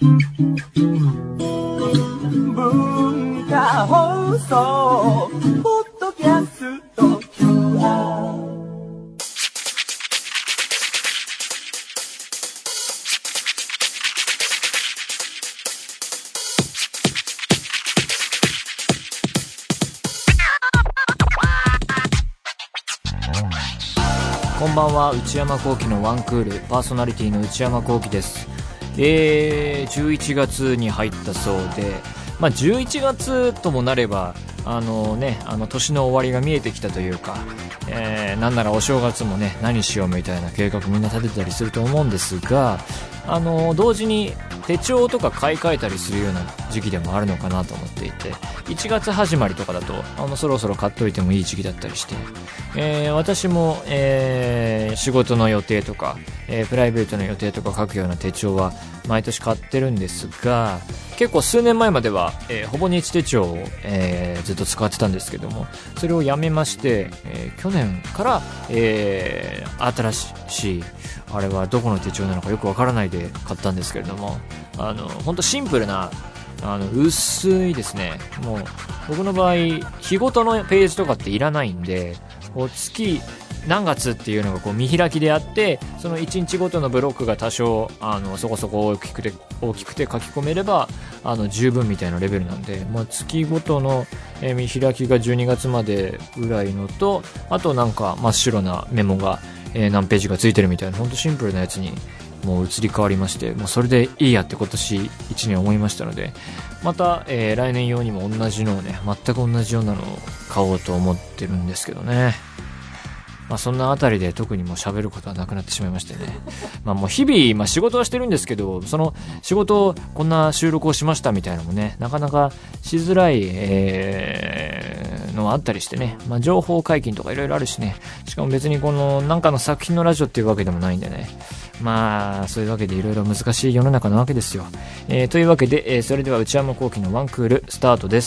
文化放送ポッドキャスト QR。 こんばんは、内山聖輝のワンクールパーソナリティの内山聖輝です。11月に入ったそうで、11月ともなれば年の終わりが見えてきたというか、なんならお正月もね、何しようみたいな計画みんな立てたりすると思うんですが、同時に手帳とか買い替えたりするような時期でもあるのかなと思っていて、1月始まりとかだとそろそろ買っといてもいい時期だったりして、私も、仕事の予定とか、プライベートの予定とか書くような手帳は毎年買ってるんですが、結構数年前までは、ほぼ日手帳を、ずっと使ってたんですけども、それをやめまして、去年から、新しいあれはどこの手帳なのかよくわからないで買ったんですけれども、ほんとシンプルな薄いですね。もう僕の場合日ごとのページとかっていらないんで、こう月何月っていうのがこう見開きであって、その1日ごとのブロックが多少そこそこ大きくて書き込めれば十分みたいなレベルなんで、月ごとの見開きが12月までぐらいのと、あとなんか真っ白なメモが何ページがついてるみたいな、ほんとシンプルなやつにもう移り変わりまして、もうそれでいいやって今年1年思いましたので、また、来年用にも同じのをね、全く同じようなのを買おうと思ってるんですけどね。そんなあたりで特にもう喋ることはなくなってしまいましてね。もう日々、仕事はしてるんですけど、その仕事こんな収録をしましたみたいなのもね、なかなかしづらい、のはあったりしてね。情報解禁とかいろいろあるしね。しかも別にこのなんかの作品のラジオっていうわけでもないんでね。そういうわけでいろいろ難しい世の中なわけですよ。というわけで、それでは内山聖輝のワンクールスタートです。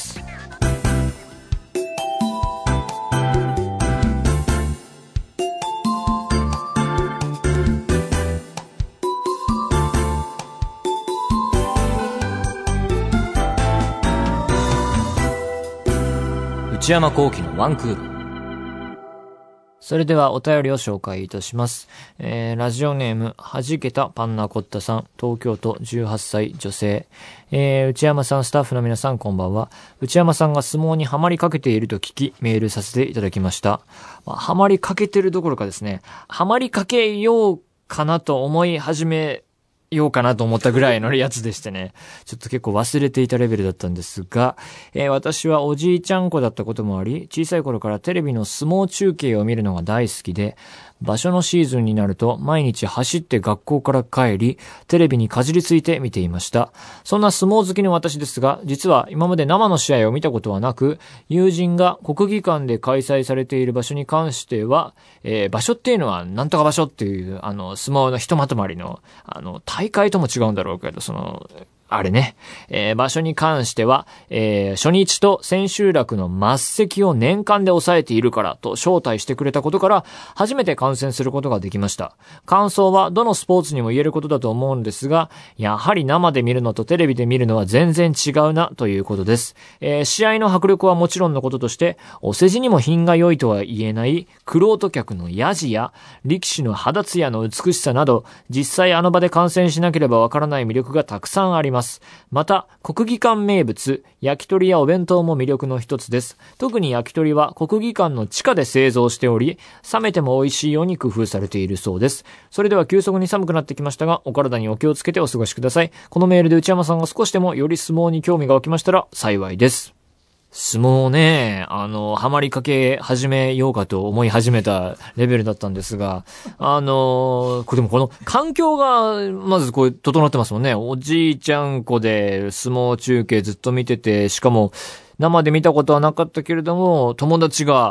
内山聖輝のワンクール。それではお便りを紹介いたします。ラジオネームはじけたパンナコッタさん、東京都18歳女性。内山さん、スタッフの皆さん、こんばんは。内山さんが相撲にハマりかけていると聞きメールさせていただきました。ハマりかけてるどころかですね、ハマりかけようかなと思い始めようかなと思ったぐらいのやつでしてね、ちょっと結構忘れていたレベルだったんですが、私はおじいちゃん子だったこともあり、小さい頃からテレビの相撲中継を見るのが大好きで、場所のシーズンになると毎日走って学校から帰り、テレビにかじりついて見ていました。そんな相撲好きの私ですが、実は今まで生の試合を見たことはなく、友人が国技館で開催されている場所に関しては、場所っていうのはなんとか場所っていう相撲のひとまとまりの大会とも違うんだろうけど、あれね、場所に関しては、初日と千秋楽の末席を年間で抑えているからと招待してくれたことから初めて観戦することができました。感想はどのスポーツにも言えることだと思うんですが、やはり生で見るのとテレビで見るのは全然違うなということです。試合の迫力はもちろんのこととして、お世辞にも品が良いとは言えない玄人客のヤジや力士の肌ツヤの美しさなど、実際あの場で観戦しなければわからない魅力がたくさんあります。また国技館名物焼き鳥やお弁当も魅力の一つです。特に焼き鳥は国技館の地下で製造しており、冷めても美味しいように工夫されているそうです。それでは急速に寒くなってきましたが、お体にお気をつけてお過ごしください。このメールで内山さんが少しでもより相撲に興味が湧きましたら幸いです。相撲ね、ハマりかけ始めようかと思い始めたレベルだったんですが、これでもこの環境がまずこう整ってますもんね。おじいちゃん子で相撲中継ずっと見てて、しかも生で見たことはなかったけれども、友達が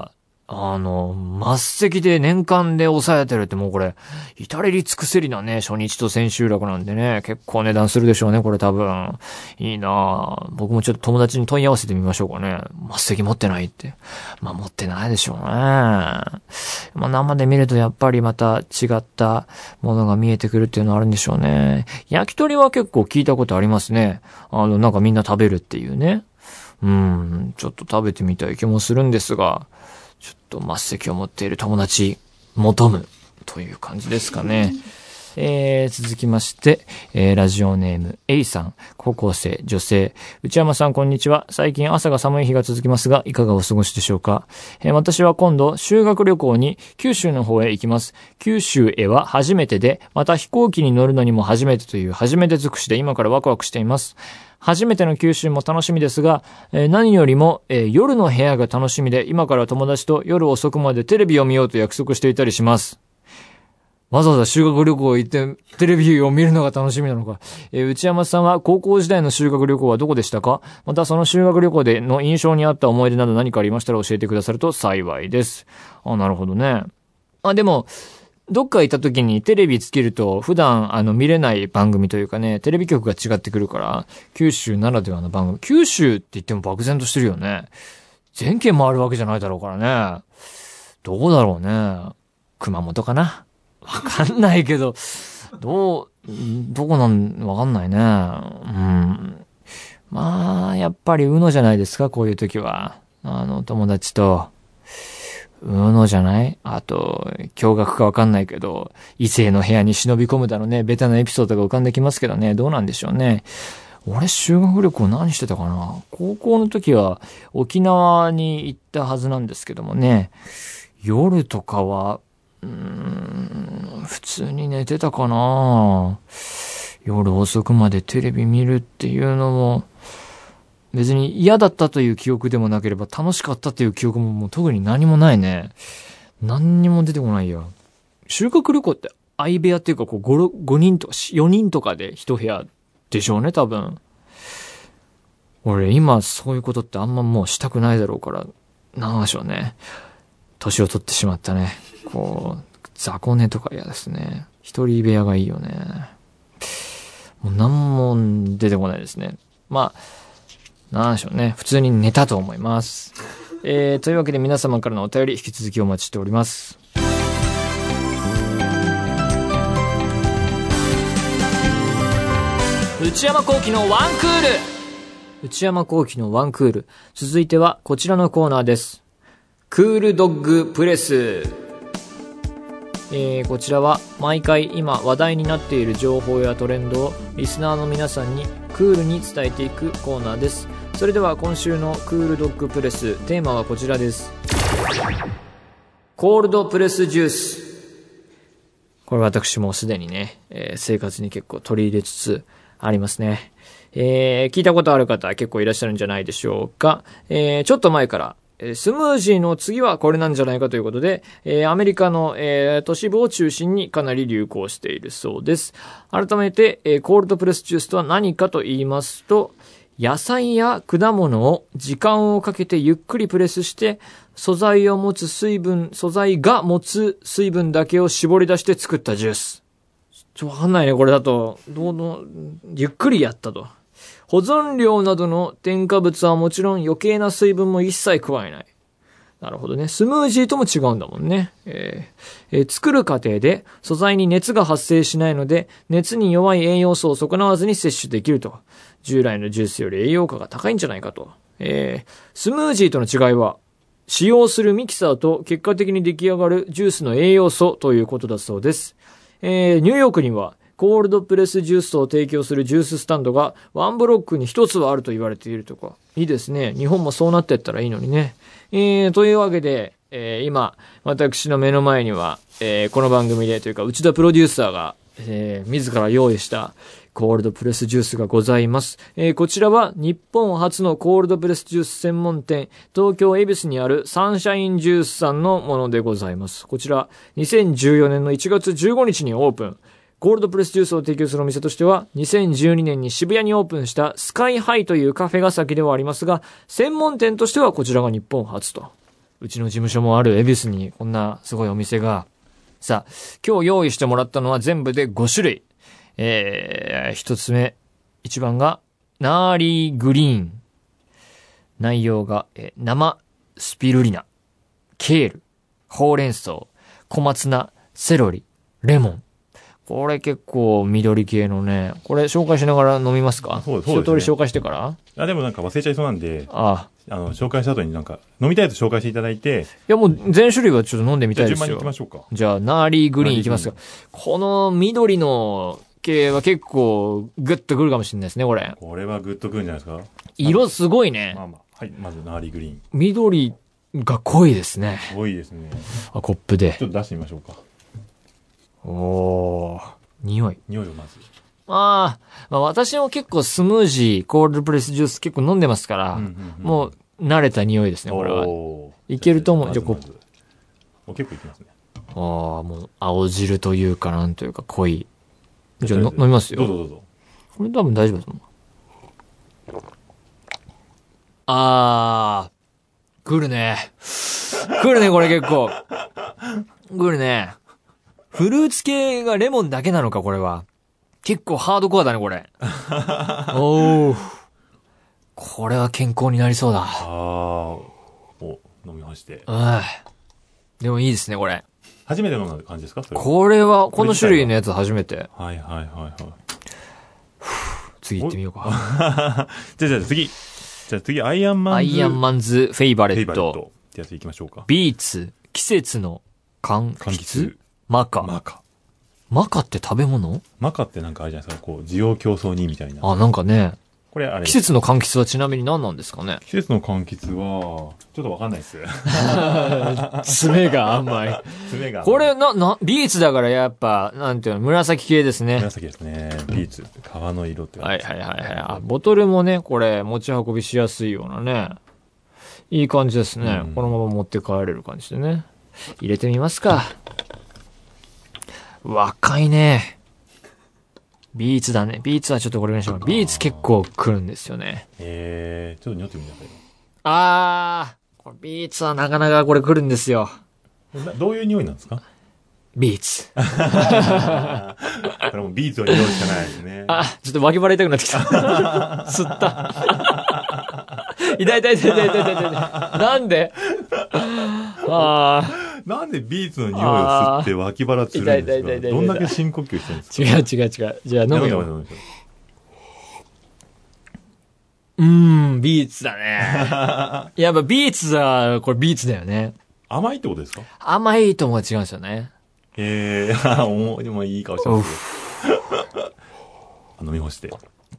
末席で年間で抑えてるってもうこれ、至れり尽くせりなね、初日と千秋楽なんでね、結構値段するでしょうね、これ多分。いいなぁ。僕もちょっと友達に問い合わせてみましょうかね。末席持ってないって。まあ持ってないでしょうね。まあ生で見るとやっぱりまた違ったものが見えてくるっていうのはあるんでしょうね。焼き鳥は結構聞いたことありますね。なんかみんな食べるっていうね。ちょっと食べてみたい気もするんですが、ちょっと末席を持っている友達求むという感じですかね。続きまして、ラジオネーム A さん、高校生女性。内山さんこんにちは。最近朝が寒い日が続きますがいかがお過ごしでしょうか。私は今度修学旅行に九州の方へ行きます。九州へは初めてで、また飛行機に乗るのにも初めてという初めて尽くしで今からワクワクしています。初めての九州も楽しみですが、何よりも、夜の部屋が楽しみで、今から友達と夜遅くまでテレビを見ようと約束していたりします。わざわざ修学旅行行ってテレビを見るのが楽しみなのか。内山さんは高校時代の修学旅行はどこでしたか？またその修学旅行での印象にあった思い出など何かありましたら教えてくださると幸いです。なるほどね。でも、どっか行った時にテレビつけると普段見れない番組というかね、テレビ局が違ってくるから、九州ならではの番組。九州って言っても漠然としてるよね。全県回るわけじゃないだろうからね。どこだろうね。熊本かな？わかんないけど、どこわかんないね。まあ、やっぱりUNOじゃないですか、こういう時は。友達と。UNOじゃない？あと、驚愕かわかんないけど、異性の部屋に忍び込むだろうね。ベタなエピソードが浮かんできますけどね。どうなんでしょうね。俺、修学旅行何してたかな？高校の時は沖縄に行ったはずなんですけどもね。夜とかは、普通に寝てたかな？夜遅くまでテレビ見るっていうのも、別に嫌だったという記憶でもなければ楽しかったという記憶ももう特に何もないね。何にも出てこないよ。修学旅行って相部屋っていうかこう5人とか4人とかで1部屋でしょうね、多分。俺今そういうことってあんまもうしたくないだろうから、なんでしょうね。年を取ってしまったね。こう、雑魚寝とか嫌ですね。一人部屋がいいよね。もう何も出てこないですね。まあ、なんでしょうね。普通に寝たと思います。というわけで皆様からのお便り引き続きお待ちしております。内山聖輝のワンクール。内山聖輝のワンクール。続いてはこちらのコーナーです。クールドッグプレス。こちらは毎回今話題になっている情報やトレンドをリスナーの皆さんにクールに伝えていくコーナーです。それでは今週のクールドッグプレス、テーマはこちらです。コールドプレスジュース。これ私もすでにね、生活に結構取り入れつつありますね。聞いたことある方結構いらっしゃるんじゃないでしょうか。ちょっと前からスムージーの次はこれなんじゃないかということで、アメリカの、都市部を中心にかなり流行しているそうです。改めて、コールドプレスジュースとは何かと言いますと、野菜や果物を時間をかけてゆっくりプレスして、素材が持つ水分だけを絞り出して作ったジュース。わかんないね、これだと。ゆっくりやったと。保存料などの添加物はもちろん余計な水分も一切加えない。なるほどね。スムージーとも違うんだもんね。作る過程で素材に熱が発生しないので、熱に弱い栄養素を損なわずに摂取できると。従来のジュースより栄養価が高いんじゃないかと。スムージーとの違いは、使用するミキサーと結果的に出来上がるジュースの栄養素ということだそうです。ニューヨークには、コールドプレスジュースを提供するジューススタンドがワンブロックに一つはあると言われているとか。いいですね。日本もそうなってったらいいのにね。というわけで、今、私の目の前には、この番組でというか、内田プロデューサーが、自ら用意したコールドプレスジュースがございます。こちらは日本初のコールドプレスジュース専門店、東京恵比寿にあるサンシャインジュースさんのものでございます。こちら、2014年の1月15日にオープン。コールドプレスジュースを提供するお店としては、2012年に渋谷にオープンしたスカイハイというカフェが先ではありますが、専門店としてはこちらが日本初とうちの事務所もある恵比寿にこんなすごいお店が。さあ、今日用意してもらったのは全部で5種類。一つ目、一番が、ナーリーグリーン。内容が、生スピルリナ、ケール、ほうれん草、小松菜、セロリ、レモン。これ結構緑系のね、これ紹介しながら飲みますか？ そうですね。 一通り紹介してから？ でもなんか忘れちゃいそうなんで、 ああ。 紹介した後になんか、飲みたいと紹介していただいて。 いやもう全種類はちょっと飲んでみたいですよ。 じゃあ順番に行きましょうか。 じゃあ、ナーリーグリーンいきますか。この緑の系は結構グッとくるかもしれないですね、これ。 これはグッとくるんじゃないですか。 色すごいね。 まあまあ。はい、まずナーリーグリーン。 緑が濃いですね。 濃いですね。 あ、コップで。 ちょっと出してみましょうか。 おー。匂いをまず。 まあ私も結構スムージー、コールドプレスジュース結構飲んでますから、もう慣れた匂いですね、これは。いけると思う。じゃあ結構いきますね。 もう青汁というかなんというか濃い。じゃあ飲みますよ。 どうぞ。 これ多分大丈夫だと思う。来るね。来るね、これ結構。来るね。フルーツ系がレモンだけなのか、これは。結構ハードコアだね、これ。おー。これは健康になりそうだ。 飲みまして。 でもいいですね、これ。 初めて飲んだ感じですか？ これは、この種類のやつ初めて。 はい。 次行ってみようか。 じゃあ次、アイアンマンズフェイバレット。 ってやつ行きましょうか。 ビーツ、季節の柑橘マカって食べ物？ マカってなんかあれじゃないですか、こう、需要競争にみたいな。 なんかね。 これあれ。 季節の柑橘はちなみに何なんですかね？ 季節の柑橘は、ちょっとわかんないです。 爪が甘い。これビーツだからやっぱ、なんていうの、紫系ですね。 紫ですね。ビーツ。皮の色ってはい。ボトルもね、これ持ち運びしやすいようなね。いい感じですね。このまま持って帰れる感じでね。入れてみますか。若いね。ビーツだね。ビーツはちょっとこれにしよう。ビーツ結構来るんですよね。 ちょっと匂ってみてください。 これビーツはなかなかこれ来るんですよ。 どういう匂いなんですか？ ビーツ。 これもビーツの匂いしかないですね。 ちょっと脇腹痛くなってきた。吸った。痛い。なんでなんでビーツの匂いを吸って脇腹つるんですか？どんだけ深呼吸してるんですか？ 違う。じゃあ飲むよ。ビーツだね。やっぱビーツは、これビーツだよね。 甘いってことですか？ 甘いとも違うんですよね。 でもいい顔してます。飲み干して。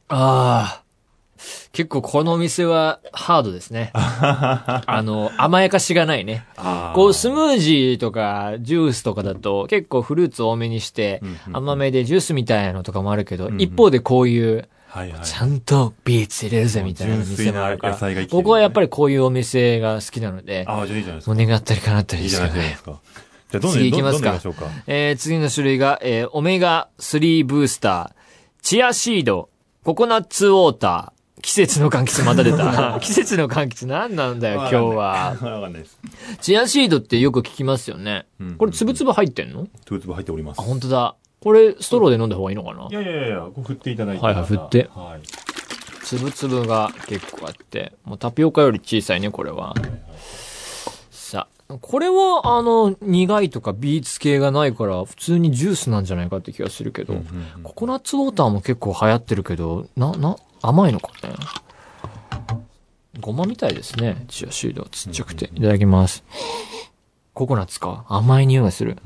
結構このお店はハードですね。甘やかしがないね。こうスムージーとかジュースとかだと結構フルーツ多めにして甘めでジュースみたいなのとかもあるけど、一方でこういう、ちゃんとビーツ入れるぜみたいな店もあるから、僕はやっぱりこういうお店が好きなので、 じゃあいいじゃないですか。 もう願ったり叶ったりですよね。 いいじゃないですか。じゃあ次行きますか。次の種類が、オメガ3ブースター、チアシード、ココナッツウォーター、季節の柑橘また出た。季節の柑橘何なんだよ、今日は。 わかんないです。 チアシードってよく聞きますよね。これ、つぶつぶ入ってんの？ つぶつぶ入っております。 本当だ。これ、ストローで飲んだ方がいいのかな？ いや、こう振っていただいて。 振って。つぶつぶが結構あって、もうタピオカより小さいね、これは。さあ、これは、苦いとかビーツ系がないから、普通にジュースなんじゃないかって気がするけど、ココナッツウォーターも結構流行ってるけど、甘いのかね。ごまみたいですね。チアシード。ちっちゃくて。いただきます。ココナッツか。甘い匂いがする。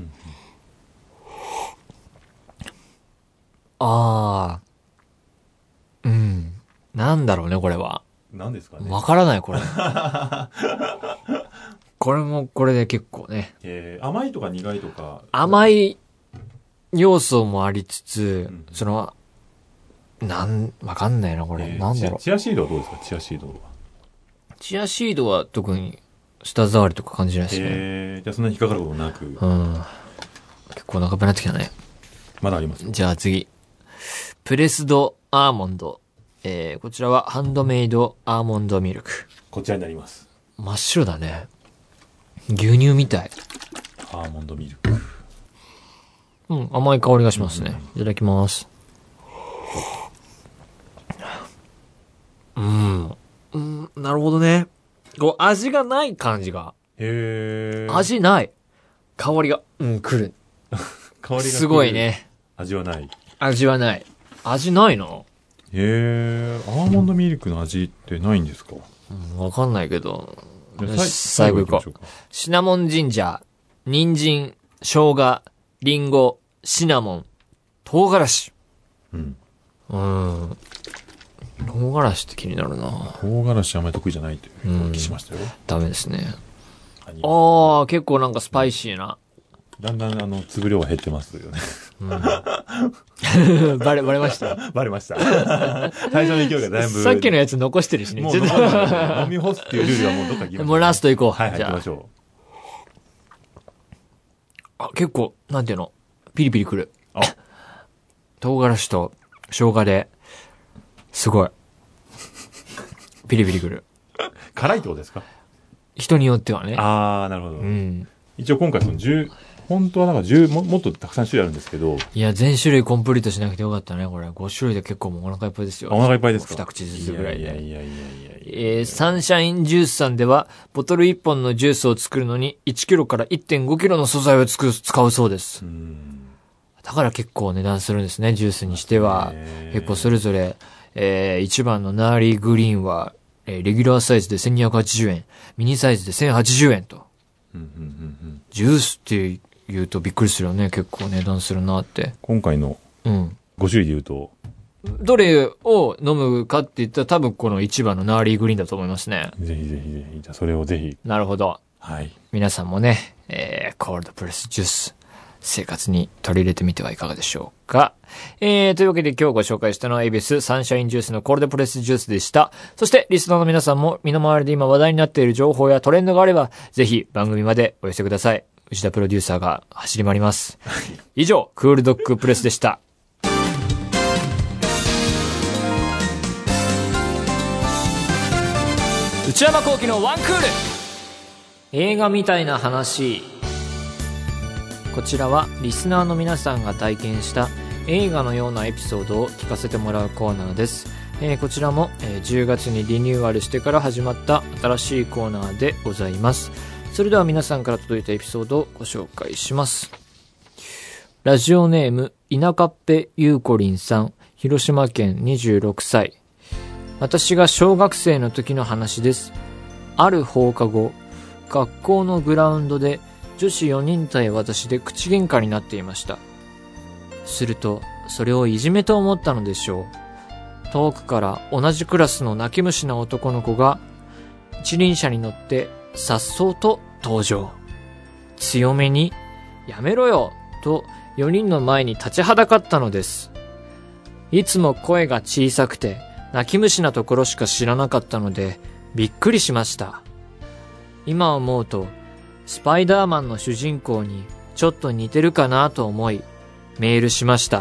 なんだろうね、これは。 何ですかね。 わからない、これ。これも、これで結構ね。 甘いとか苦いとか。 甘い要素もありつつ、わかんないな、これ。なんだろう。 チアシードはどうですか？チアシードは。 チアシードは特に舌触りとか感じないですね。 じゃあそんなに引っかかることなく。 結構長くなってきたね。 まだあります。 じゃあ次。プレスドアーモンド。こちらはハンドメイドアーモンドミルク。 こちらになります。 真っ白だね。 牛乳みたい。 アーモンドミルク。 うん、甘い香りがしますね。いただきます。なるほどね。こう、味がない感じが。 へー。 味ない。香りが、来る。 香りがすごいね。 味はない。 味はない。味ないな。 へー。アーモンドミルクの味ってないんですか？ わかんないけど。 最後行きましょうか。 シナモンジンジャー、人参、生姜、リンゴ、シナモン、唐辛子。唐辛子って気になるな。 唐辛子あんまり得意じゃないという気しましたよ。 ダメですね。ああ、結構なんかスパイシーな。 だんだん粒量が減ってますよね。 バレましたバレました。最初の勢いがだいぶ。 さっきのやつ残してるしね。 もう飲み干すっていうルールはもうどっか行きましょう。 もうラスト行こう。 はい、行きましょう。結構、なんていうの、ピリピリくる。唐辛子と生姜で、すごい。ピリピリくる。 辛いってことですか？ 人によってはね。 あー、なるほど。一応今回本当はなんかもっとたくさん種類あるんですけど。 いや、全種類コンプリートしなくてよかったね、これ。5種類で結構もうお腹いっぱいですよ。 お腹いっぱいですか ？2口ずつぐらいで。 いや。 サンシャインジュースさんでは、ボトル1本のジュースを作るのに1キロから 1.5 キロの素材を使うそうです。だから結構値段するんですね、ジュースにしては。結構それぞれ、1番のナーリーグリーンは、レギュラーサイズで1280円、ミニサイズで1080円と。ジュースって言うとびっくりするよね。結構値段するなって。 今回の5種類で言うと、 どれを飲むかって言ったら多分この1番のナーリーグリーンだと思いますね。 ぜひ。じゃあそれをぜひ。 なるほど。 はい。 皆さんもね、コールドプレスジュース、生活に取り入れてみてはいかがでしょうか。というわけで今日ご紹介したのはエビスサンシャインジュースのコールドプレスジュースでした。そしてリスナーの皆さんも身の回りで今話題になっている情報やトレンドがあればぜひ番組までお寄せください。内田プロデューサーが走り回ります。以上、クールドッグプレスでした。内山聖輝のワンクール。映画みたいな話。こちらはリスナーの皆さんが体験した映画のようなエピソードを聞かせてもらうコーナーです。こちらも、10月にリニューアルしてから始まった新しいコーナーでございます。それでは皆さんから届いたエピソードをご紹介します。ラジオネーム稲かっぺゆうこりんさん、広島県26歳。私が小学生の時の話です。ある放課後、学校のグラウンドで女子4人対私で口喧嘩になっていました。すると、それをいじめと思ったのでしょう。遠くから同じクラスの泣き虫な男の子が一輪車に乗って颯爽と登場。強めに、やめろよと4人の前に立ちはだかったのです。いつも声が小さくて泣き虫なところしか知らなかったのでびっくりしました。今思うとスパイダーマンの主人公にちょっと似てるかなと思いメールしました。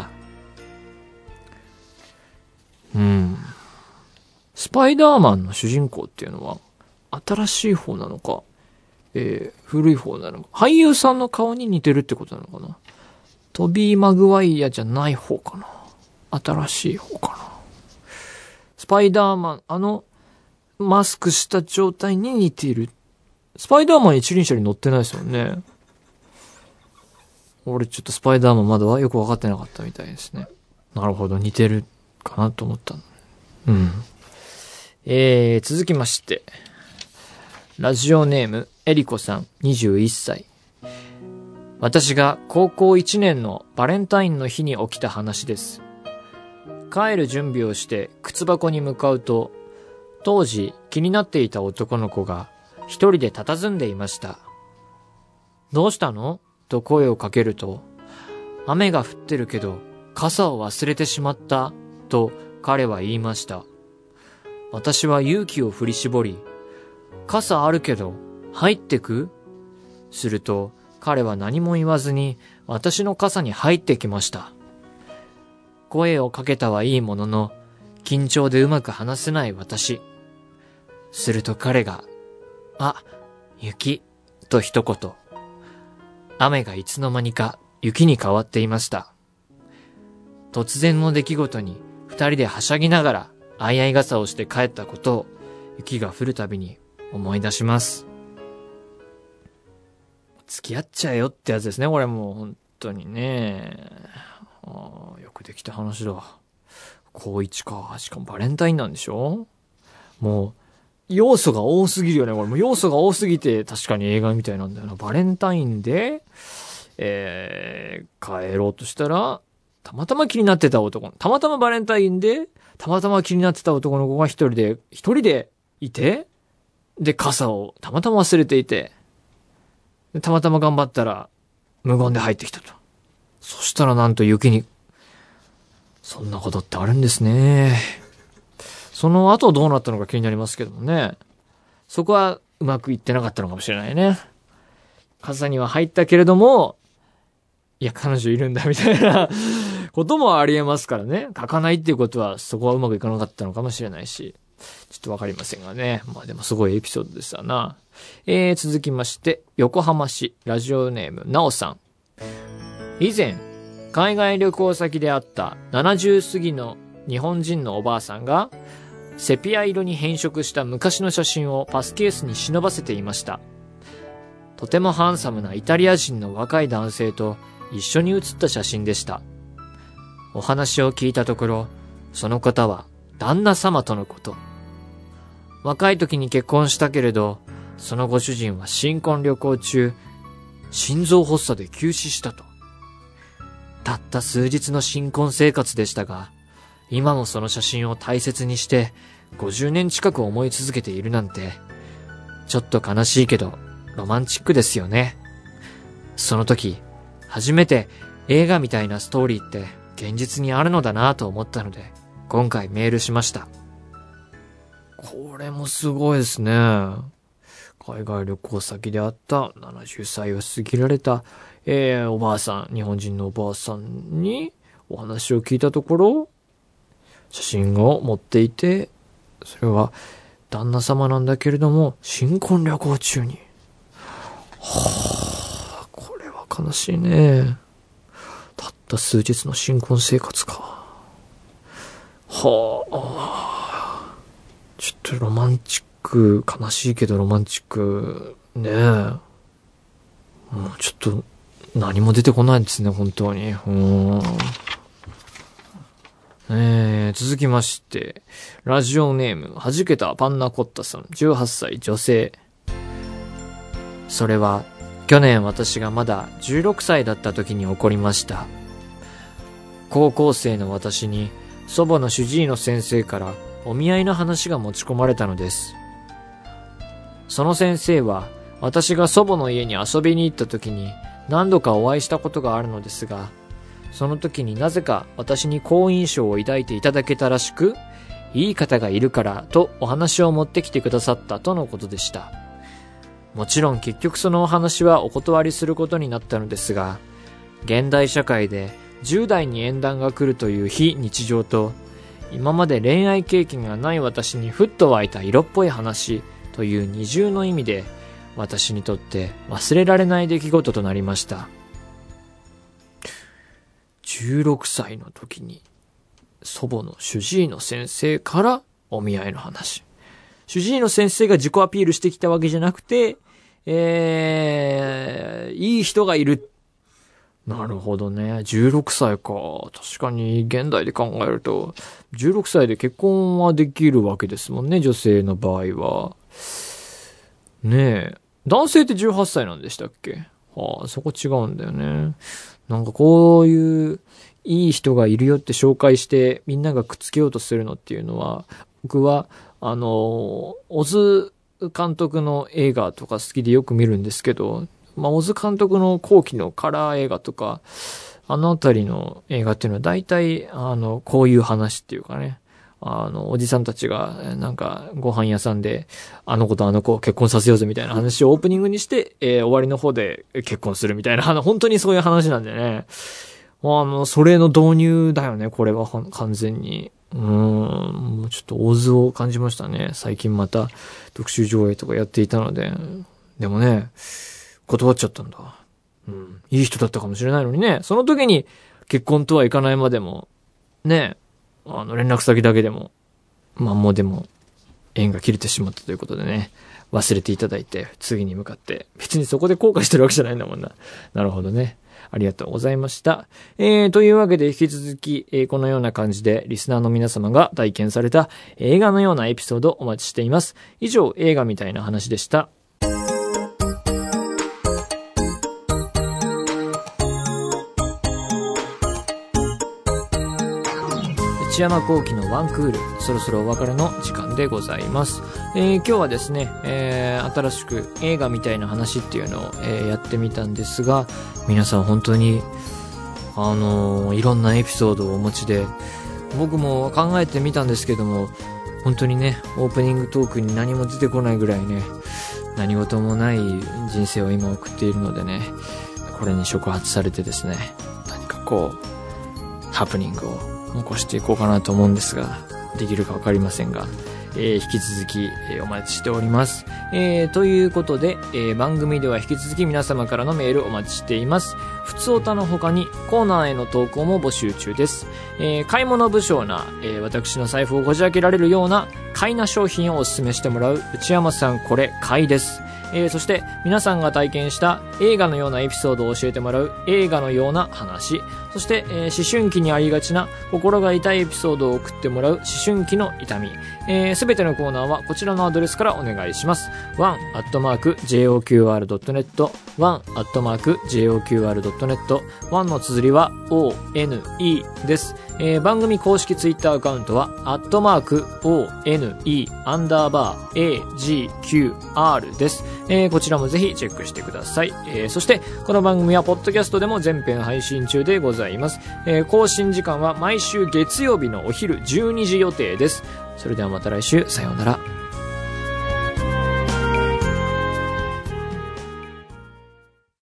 スパイダーマンの主人公っていうのは新しい方なのか、古い方なのか、俳優さんの顔に似てるってことなのかな。トビー・マグワイアじゃない方かな。新しい方かな。スパイダーマン、マスクした状態に似ている。スパイダーマン一輪車に乗ってないですよね。俺ちょっとスパイダーマンまだはよく分かってなかったみたいですね。なるほど、似てるかなと思った。続きまして。ラジオネーム、エリコさん、21歳。私が高校1年のバレンタインの日に起きた話です。帰る準備をして靴箱に向かうと、当時気になっていた男の子が一人で佇んでいました。どうしたの？と声をかけると、雨が降ってるけど傘を忘れてしまったと彼は言いました。私は勇気を振り絞り、傘あるけど入ってく？すると彼は何も言わずに私の傘に入ってきました。声をかけたはいいものの、緊張でうまく話せない私。すると彼が、あ、雪、 と一言。雨がいつの間にか雪に変わっていました。突然の出来事に二人ではしゃぎながら相合い傘をして帰ったことを雪が降るたびに思い出します。付き合っちゃえよってやつですね、これもう本当にね。よくできた話だ。高一か。しかもバレンタインなんでしょ？もう、要素が多すぎるよね、これ。もう要素が多すぎて、確かに映画みたいなんだよな。バレンタインで、帰ろうとしたら、たまたま気になってた男の子。たまたまバレンタインで、たまたま気になってた男の子が一人でいて、で、傘をたまたま忘れていて、でたまたま頑張ったら、無言で入ってきたと。そしたらなんと雪に、そんなことってあるんですね。その後どうなったのか気になりますけどもね。そこはうまくいってなかったのかもしれないね。傘には入ったけれども、いや彼女いるんだみたいなこともありえますからね。書かないっていうことはそこはうまくいかなかったのかもしれないし、ちょっとわかりませんがね。まあでもすごいエピソードでしたな。続きまして、横浜市ラジオネームなおさん。以前、海外旅行先であった70過ぎの日本人のおばあさんが、セピア色に変色した昔の写真をパスケースに忍ばせていました。とてもハンサムなイタリア人の若い男性と一緒に写った写真でした。お話を聞いたところ、その方は旦那様とのこと。若い時に結婚したけれど、そのご主人は新婚旅行中、心臓発作で急死したと。たった数日の新婚生活でしたが、今もその写真を大切にして50年近く思い続けているなんて、ちょっと悲しいけどロマンチックですよね。その時、初めて映画みたいなストーリーって現実にあるのだなと思ったので、今回メールしました。これもすごいですね。海外旅行先であった70歳を過ぎられた、おばあさん、日本人のおばあさんにお話を聞いたところ、写真を持っていて、それは旦那様なんだけれども、新婚旅行中に。はぁ、これは悲しいね。たった数日の新婚生活か。はぁ、ちょっとロマンチック、悲しいけどロマンチック、ねえ。もうちょっと何も出てこないですね、本当に。続きまして、ラジオネーム、はじけたパンナコッタさん、18歳女性。それは、去年私がまだ16歳だった時に起こりました。高校生の私に、祖母の主治医の先生からお見合いの話が持ち込まれたのです。その先生は、私が祖母の家に遊びに行った時に何度かお会いしたことがあるのですが、その時になぜか私に好印象を抱いていただけたらしく、いい方がいるからとお話を持ってきてくださったとのことでした。もちろん結局そのお話はお断りすることになったのですが、現代社会で10代に縁談が来るという非日常と、今まで恋愛経験がない私にふっと湧いた色っぽい話という二重の意味で、私にとって忘れられない出来事となりました。16歳の時に祖母の主治医の先生からお見合いの話。主治医の先生が自己アピールしてきたわけじゃなくて、いい人がいる。なるほどね。16歳か。確かに現代で考えると、16歳で結婚はできるわけですもんね、女性の場合は。ねえ。男性って18歳なんでしたっけ？はあ、そこ違うんだよね。なんかこういういい人がいるよって紹介してみんながくっつけようとするのっていうのは、僕は小津監督の映画とか好きでよく見るんですけど、小津監督の後期のカラー映画とか、あのあたりの映画っていうのは大体こういう話っていうかね、おじさんたちがなんかご飯屋さんであの子とあの子を結婚させようぜみたいな話をオープニングにして、終わりの方で結婚するみたいな本当にそういう話なんでね。それの導入だよね、これは完全に。もうちょっと大津を感じましたね。最近また特集上映とかやっていたので。でもね、 断っちゃったんだ。いい人だったかもしれないのにね。その時に結婚とはいかないまでも、ね、連絡先だけでも、もうでも、縁が切れてしまったということでね、忘れていただいて、次に向かって、別にそこで後悔してるわけじゃないんだもんな。なるほどね。ありがとうございました。というわけで引き続き、このような感じでリスナーの皆様が体験された映画のようなエピソードをお待ちしています。以上、映画みたいな話でした。内山聖輝のワンクール、そろそろお別れの時間でございます。今日はですね、新しく映画みたいな話っていうのを、やってみたんですが、皆さん本当にいろんなエピソードをお持ちで、僕も考えてみたんですけども、本当にね、オープニングトークに何も出てこないぐらいね、何事もない人生を今送っているのでね、これに触発されてですね、何かこうハプニングを起こしていこうかなと思うんですが、できるかわかりませんが、引き続き、お待ちしております。ということで、番組では引き続き皆様からのメールお待ちしています。ふつおたの他にコーナーへの投稿も募集中です。買い物不詳な、私の財布をこじ開けられるような買いな商品をお勧めしてもらう内山さんこれ買いです。そして皆さんが体験した映画のようなエピソードを教えてもらう映画のような話、そして、思春期にありがちな心が痛いエピソードを送ってもらう思春期の痛み、すべてのコーナーはこちらのアドレスからお願いします。one@joqr.net one@joqr.net 1の綴りは ONE です。番組公式ツイッターアカウントは@ONE_AGQR です。こちらもぜひチェックしてください。そしてこの番組はポッドキャストでも全編配信中でございます。更新時間は毎週月曜日のお昼12時予定です。それではまた来週、さようなら。